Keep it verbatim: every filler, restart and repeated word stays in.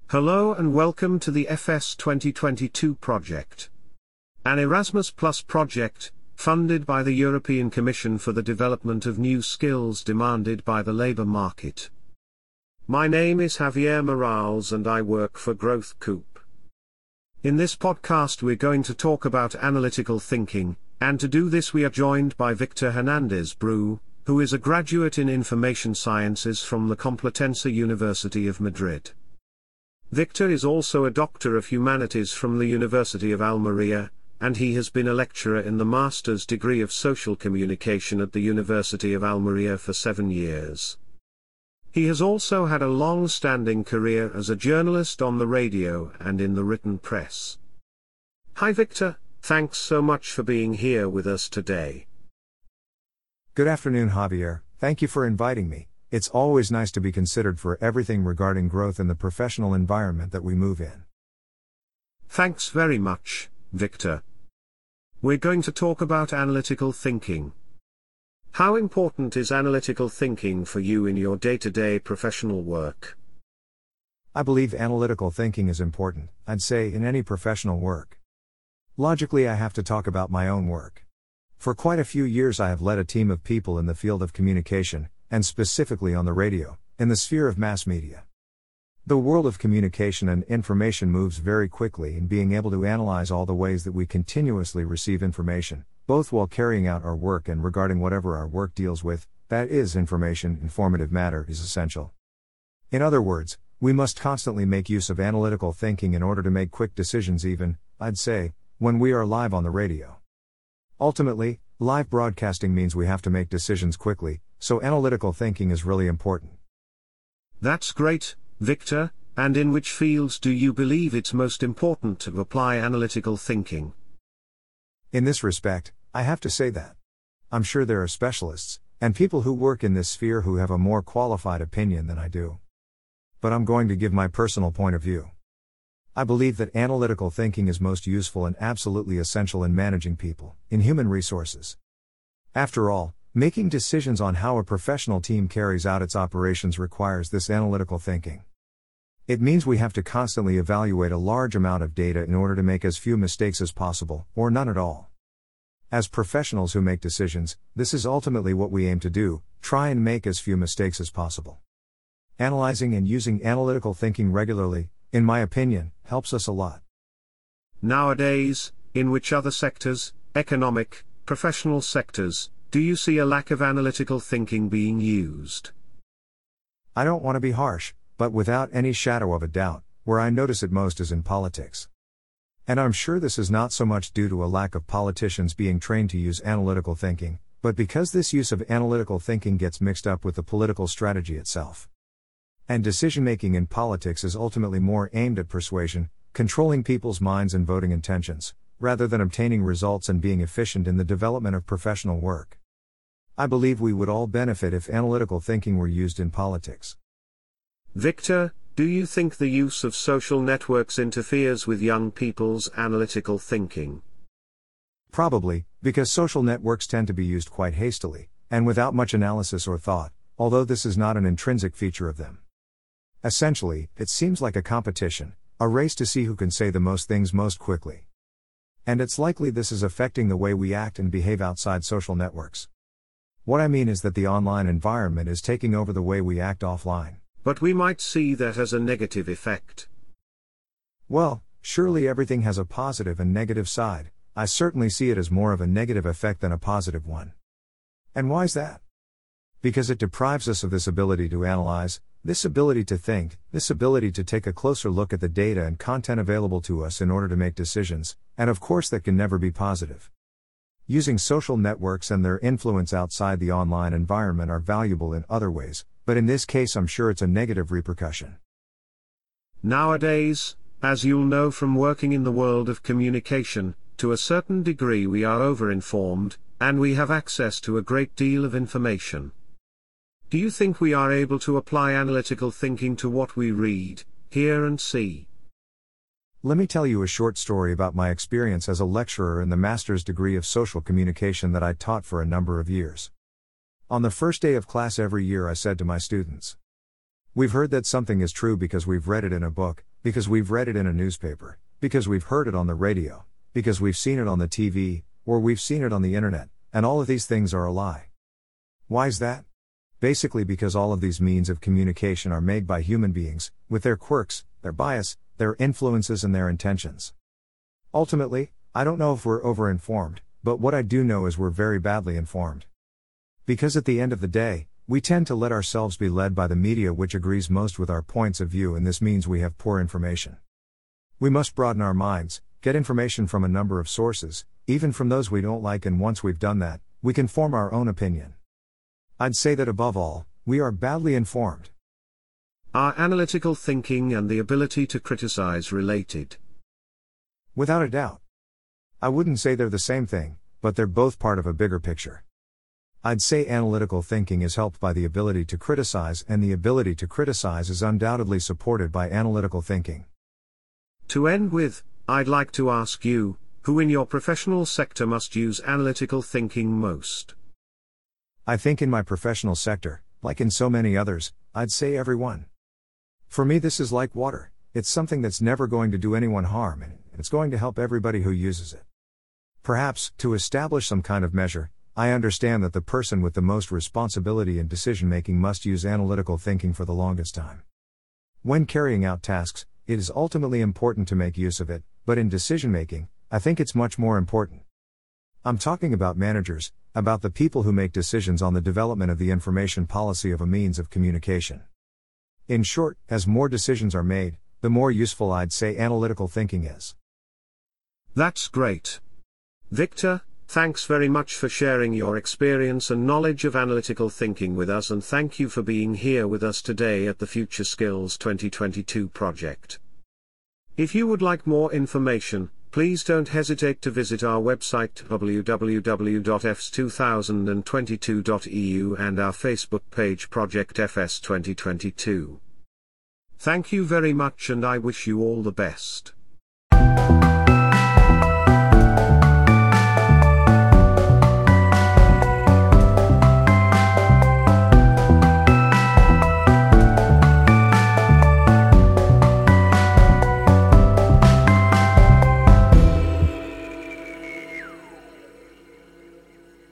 Hello and welcome to the F S twenty twenty-two project, an Erasmus Plus project, funded by the European Commission for the development of new skills demanded by the labour market. My name is Javier Morales and I work for Growth Coop. In this podcast we're going to talk about analytical thinking, and to do this we are joined by Victor Hernandez Bru, who is a graduate in information sciences from the Complutense University of Madrid. Victor is also a Doctor of Humanities from the University of Almería, and he has been a lecturer in the Master's degree of Social Communication at the University of Almería for seven years. He has also had a long-standing career as a journalist on the radio and in the written press. Hi Victor, thanks so much for being here with us today. Good afternoon, Javier. Thank you for inviting me. It's always nice to be considered for everything regarding growth in the professional environment that we move in. Thanks very much, Victor. We're going to talk about analytical thinking. How important is analytical thinking for you in your day-to-day professional work? I believe analytical thinking is important, I'd say, in any professional work. Logically, I have to talk about my own work. For quite a few years I have led a team of people in the field of communication, and specifically on the radio, in the sphere of mass media. The world of communication and information moves very quickly, and being able to analyze all the ways that we continuously receive information, both while carrying out our work and regarding whatever our work deals with, that is information, informative matter, is essential. In other words, we must constantly make use of analytical thinking in order to make quick decisions, even, I'd say, when we are live on the radio. Ultimately, live broadcasting means we have to make decisions quickly, so analytical thinking is really important. That's great, Victor, and in which fields do you believe it's most important to apply analytical thinking? In this respect, I have to say that I'm sure there are specialists, and people who work in this sphere who have a more qualified opinion than I do. But I'm going to give my personal point of view. I believe that analytical thinking is most useful and absolutely essential in managing people, in human resources. After all, making decisions on how a professional team carries out its operations requires this analytical thinking. It means we have to constantly evaluate a large amount of data in order to make as few mistakes as possible, or none at all. As professionals who make decisions, this is ultimately what we aim to do, try and make as few mistakes as possible. Analyzing and using analytical thinking regularly, in my opinion, helps us a lot. Nowadays, in which other sectors, economic, professional sectors, do you see a lack of analytical thinking being used? I don't want to be harsh, but without any shadow of a doubt, where I notice it most is in politics. And I'm sure this is not so much due to a lack of politicians being trained to use analytical thinking, but because this use of analytical thinking gets mixed up with the political strategy itself. And decision-making in politics is ultimately more aimed at persuasion, controlling people's minds and voting intentions, rather than obtaining results and being efficient in the development of professional work. I believe we would all benefit if analytical thinking were used in politics. Victor, do you think the use of social networks interferes with young people's analytical thinking? Probably, because social networks tend to be used quite hastily, and without much analysis or thought, although this is not an intrinsic feature of them. Essentially, it seems like a competition, a race to see who can say the most things most quickly. And it's likely this is affecting the way we act and behave outside social networks. What I mean is that the online environment is taking over the way we act offline. But we might see that as a negative effect. Well, surely everything has a positive and negative side. I certainly see it as more of a negative effect than a positive one. And why is that? Because it deprives us of this ability to analyze, this ability to think, this ability to take a closer look at the data and content available to us in order to make decisions, and of course that can never be positive. Using social networks and their influence outside the online environment are valuable in other ways, but in this case I'm sure it's a negative repercussion. Nowadays, as you'll know from working in the world of communication, to a certain degree we are over-informed, and we have access to a great deal of information. Do you think we are able to apply analytical thinking to what we read, hear and see? Let me tell you a short story about my experience as a lecturer in the master's degree of social communication that I taught for a number of years. On the first day of class every year I said to my students, "We've heard that something is true because we've read it in a book, because we've read it in a newspaper, because we've heard it on the radio, because we've seen it on the T V, or we've seen it on the internet, and all of these things are a lie. Why is that? Basically because all of these means of communication are made by human beings, with their quirks, their bias, their influences and their intentions. Ultimately, I don't know if we're over-informed, but what I do know is we're very badly informed. Because at the end of the day, we tend to let ourselves be led by the media which agrees most with our points of view, and this means we have poor information. We must broaden our minds, get information from a number of sources, even from those we don't like, and once we've done that, we can form our own opinion. I'd say that above all, we are badly informed. Are analytical thinking and the ability to criticize related? Without a doubt. I wouldn't say they're the same thing, but they're both part of a bigger picture. I'd say analytical thinking is helped by the ability to criticize, and the ability to criticize is undoubtedly supported by analytical thinking. To end with, I'd like to ask you, who in your professional sector must use analytical thinking most? I think in my professional sector, like in so many others, I'd say everyone. For me, this is like water. It's something that's never going to do anyone harm, and it's going to help everybody who uses it. Perhaps, to establish some kind of measure, I understand that the person with the most responsibility in decision-making must use analytical thinking for the longest time. When carrying out tasks, it is ultimately important to make use of it, but in decision-making, I think it's much more important. I'm talking about managers, about the people who make decisions on the development of the information policy of a means of communication. In short, as more decisions are made, the more useful I'd say analytical thinking is. That's great. Victor, thanks very much for sharing your experience and knowledge of analytical thinking with us, and thank you for being here with us today at the Future Skills twenty twenty-two project. If you would like more information, please don't hesitate to visit our website w w w dot f s two thousand twenty-two dot e u and our Facebook page Project F S twenty twenty-two. Thank you very much, and I wish you all the best.